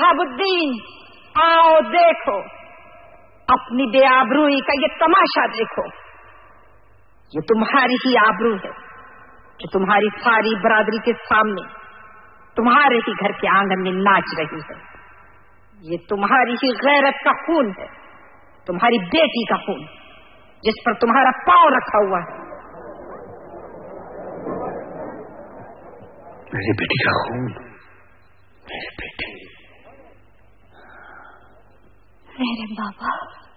شہاب الدین आओ देखो, अपनी बेआबरूई का ये तमाशा देखो. ये तुम्हारी ही आबरू है जो तुम्हारी सारी बरादरी के सामने तुम्हारे ही घर के आंगन में नाच रही है. ये तुम्हारी ही गैरत का खून है, तुम्हारी बेटी का खून जिस पर तुम्हारा पांव रखा हुआ है. मेरी बेटी का खून, मेरी बेटी. मेरे बाबा.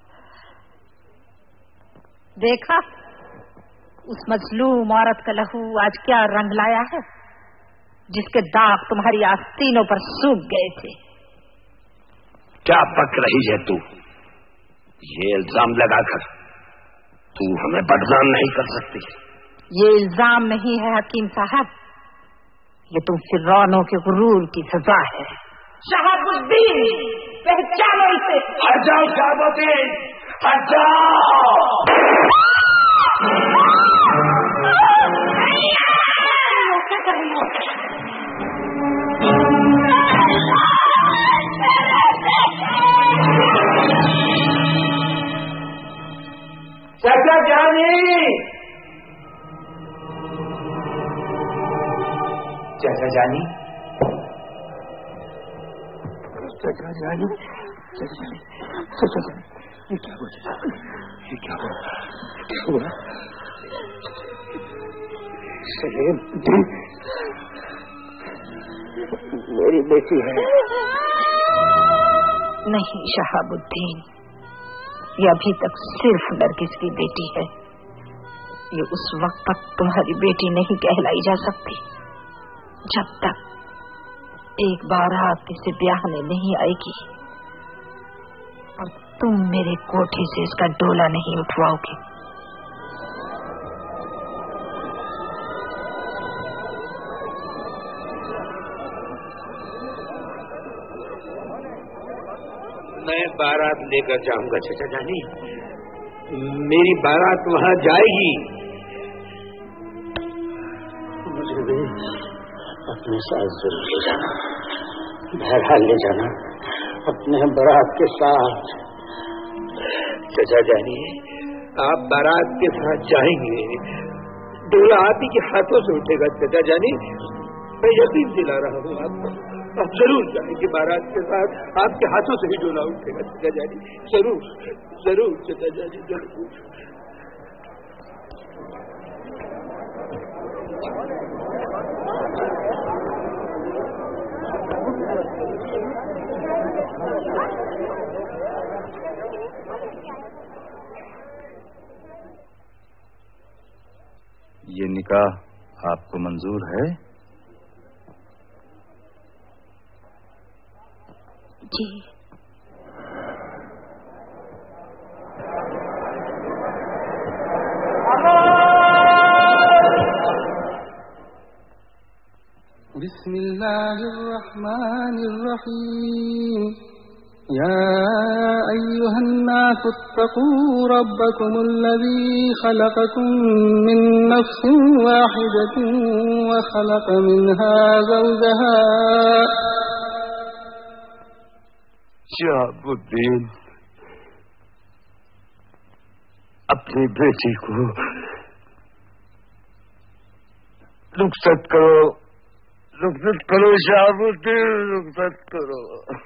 देखा उस मजलूम औरत का लहू आज क्या रंग लाया है, जिसके दाग तुम्हारी आस्तीनों पर सूख गए थे. क्या बक रही है तू? ये इल्जाम लगाकर तू हमें बदनाम नहीं कर सकती. ये इल्जाम नहीं है हकीम साहब, ये तुम फिरौनों के गुरूर की सजा है. शहाबुद्दीन, पहचानो इसे. हट जाओ शहाबुद्दीन, हट जाओ. क्या कर रही हो? चाचा जानी, चाचा जानी, चाचा जानी, चाचा जानी, चाचा जानी, ये क्या हुआ? ये क्या हुआ? सलीम, मेरी बेटी है. नहीं शहाबुद्दीन, ये अभी तक सिर्फ नरगिस की बेटी है. ये उस वक्त तक तुम्हारी बेटी नहीं कहलाई जा सकती जब तक एक बार आप इसे ब्याहने नहीं आएगी और तुम मेरे कोठे से इसका डोला नहीं उठवाओगे. मैं बारात लेकर जाऊंगा चाचा जानी, मेरी बारात वहां जाएगी. मुझे भी अपने साथ जरूर ले जाना, बहरहाल ले जाना अपने बारात के साथ. चाचा जानी, आप बारात के साथ जाएंगे, डोला आप ही के हाथों से उठेगा. चाचा जानी, मैं यकीन दिला रहा हूँ आपको, आप जरूर जाएंगे बारात के साथ, आपके हाथों से ही डोला उठेगा. चाचा जानी, जरूर जरूर चाचा जानी, जरूर. ये निकाह आपको मंजूर है? जी. बिस्मिल्लाहिर्रहमानिर्रहीम. या अय्युहन्नास इत्तक़ू रब्बकुमुल्लज़ी खलक़कुम मिन नफ्सिन वाहिदतिन व खलक़ मिनहा ज़ौजहा. शहाबुद्दीन, अपनी बेटी को रुखसत करो, रुखसत करो शहाबुद्दीन, रुखसत करो.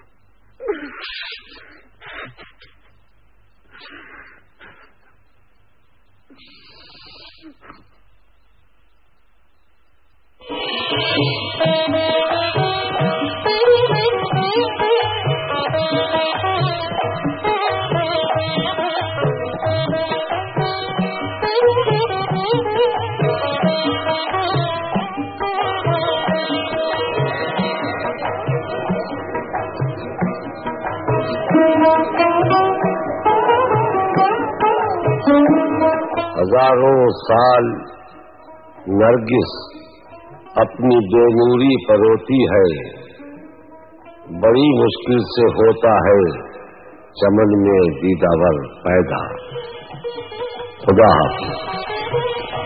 हजारों साल नरगिस अपनी बेनूरी पर रोती है, बड़ी मुश्किल से होता है चमन में दीदावर पैदा. खुदा हाफिज.